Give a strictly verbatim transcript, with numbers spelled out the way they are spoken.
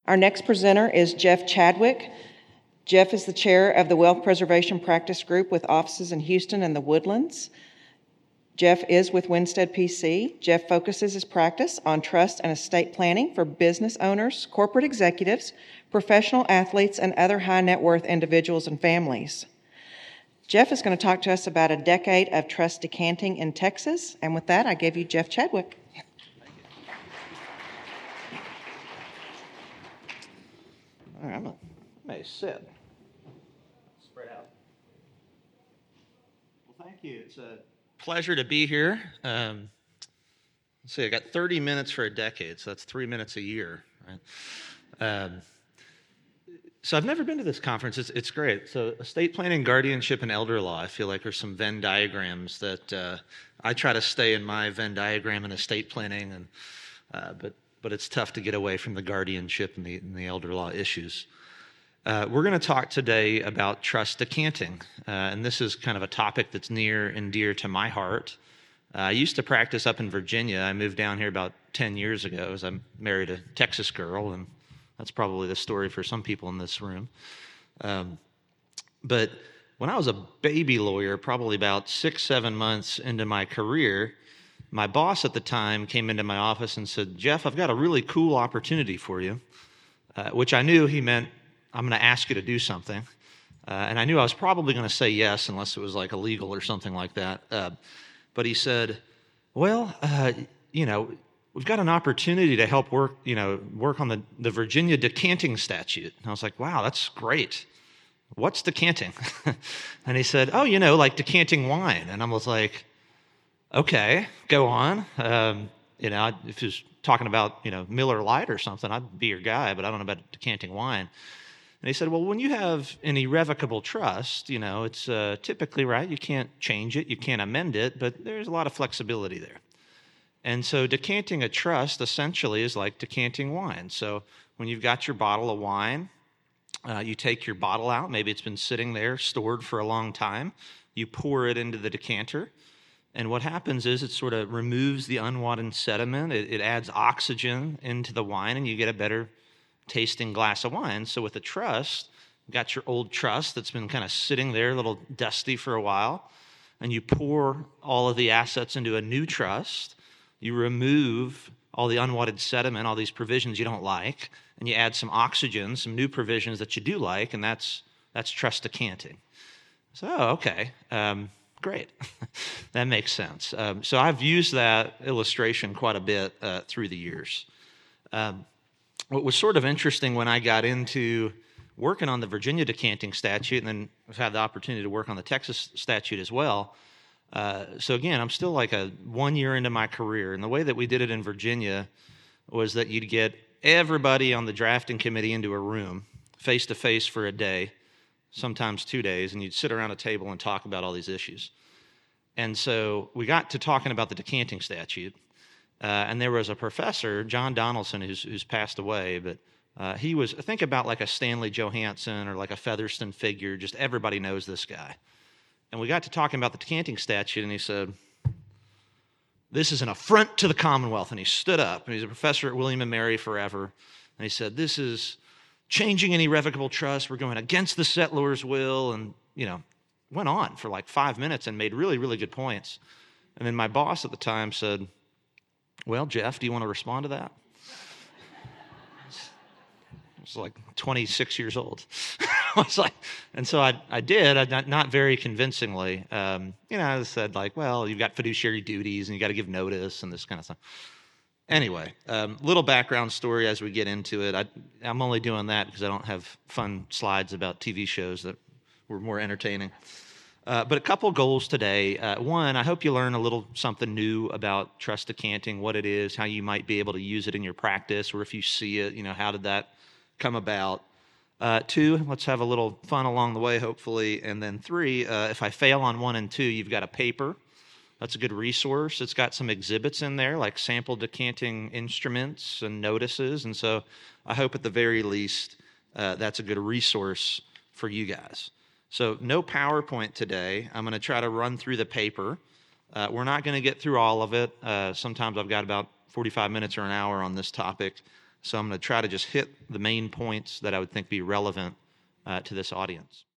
Our next presenter is Jeff Chadwick. Jeff is the chair of the Wealth Preservation Practice Group with offices in Houston and the Woodlands. Jeff is with Winstead P C. Jeff focuses his practice on trust and estate planning for business owners, corporate executives, professional athletes, and other high net worth individuals and families. Jeff is going to talk to us about a decade of trust decanting in Texas. And with that, I give you Jeff Chadwick. All right, I'm going to sit. Spread out. Well, thank you. It's a pleasure to be here. Um, let's see, I got thirty minutes for a decade, so that's three minutes a year, right? Um, so I've never been to this conference. It's, it's great. So estate planning, guardianship, and elder law, I feel like are some Venn diagrams that uh, I try to stay in my Venn diagram in estate planning, and uh, but but it's tough to get away from the guardianship and the, and the elder law issues. Uh, we're going to talk today about trust decanting, uh, and this is kind of a topic that's near and dear to my heart. Uh, I used to practice up in Virginia. I moved down here about ten years ago as I married a Texas girl, and that's probably the story for some people in this room. Um, but when I was a baby lawyer, probably about six, seven months into my career, my boss at the time came into my office and said, "Jeff, I've got a really cool opportunity for you," uh, which I knew he meant, "I'm going to ask you to do something." Uh, and I knew I was probably going to say yes unless it was like illegal or something like that. Uh, but he said, well, uh, you know, we've got an opportunity to help work, you know, work on the, the Virginia decanting statute. And I was like, wow, that's great. What's decanting? And he said, oh, you know, like decanting wine. And I was like, okay, go on. Um, you know, if he was talking about, you know, Miller Lite or something, I'd be your guy, but I don't know about decanting wine. And he said, well, when you have an irrevocable trust, you know, it's uh, typically, right, you can't change it, you can't amend it, but there's a lot of flexibility there. And so decanting a trust essentially is like decanting wine. So when you've got your bottle of wine, uh, you take your bottle out, maybe it's been sitting there stored for a long time, you pour it into the decanter, and what happens is it sort of removes the unwanted sediment, it, it adds oxygen into the wine, and you get a better tasting glass of wine. So with a trust, you got your old trust that's been kind of sitting there, a little dusty for a while, and you pour all of the assets into a new trust. You remove all the unwanted sediment, all these provisions you don't like, and you add some oxygen, some new provisions that you do like, and that's that's trust decanting. So, oh, okay, um, great. That makes sense. Um, so I've used that illustration quite a bit uh, through the years. Um, What was sort of interesting when I got into working on the Virginia decanting statute, and then I've had the opportunity to work on the Texas statute as well. Uh, so again, I'm still like a one year into my career, and the way that we did it in Virginia was that you'd get everybody on the drafting committee into a room, face to face for a day, sometimes two days, and you'd sit around a table and talk about all these issues. And so we got to talking about the decanting statute. Uh, and there was a professor, John Donaldson, who's, who's passed away, but uh, he was, think about like a Stanley Johansson or like a Featherston figure, just everybody knows this guy. And we got to talking about the decanting statute, and he said, this is an affront to the Commonwealth. And he stood up, and he's a professor at William and Mary forever, and he said, this is changing an irrevocable trust. We're going against the settlor's will, and, you know, went on for like five minutes and made really, really good points. And then my boss at the time said, well, Jeff, do you want to respond to that? I was like twenty-six years old. I was like, and so I, I did, I, not, not very convincingly. Um, you know, I said like, well, you've got fiduciary duties and you got to give notice and this kind of stuff. Anyway, um, little background story as we get into it. I, I'm only doing that because I don't have fun slides about T V shows that were more entertaining. Uh, but a couple goals today. Uh, one, I hope you learn a little something new about trust decanting, what it is, how you might be able to use it in your practice, or if you see it, you know, how did that come about? Uh, two, let's have a little fun along the way, hopefully. And then three, uh, if I fail on one and two, you've got a paper. That's a good resource. It's got some exhibits in there, like sample decanting instruments and notices. And so I hope at the very least uh, that's a good resource for you guys. So no PowerPoint today. I'm going to try to run through the paper. Uh, we're not going to get through all of it. Uh, sometimes I've got about forty-five minutes or an hour on this topic. So I'm going to try to just hit the main points that I would think be relevant uh, to this audience.